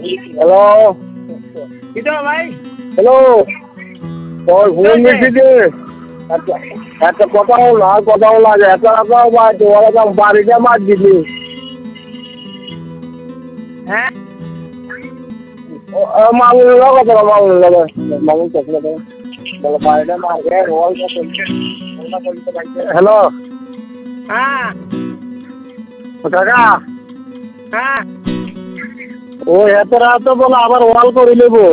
hello কিতো ভাই hello তোর phone দিচ্ছি একটা কথা হলো আর কথা হলো আজ একটা বাড়িতে ওরা বাড়িতে মাছ দিলি হ্যাঁ মামুনের কথা মামুন চলে বলো বাড়িটা মাছ ওয়ালটা চলছে হ্যালো হ্যাঁ কাকা হ্যাঁ ও এত রাত বলে আবার ওয়াল করে নেবো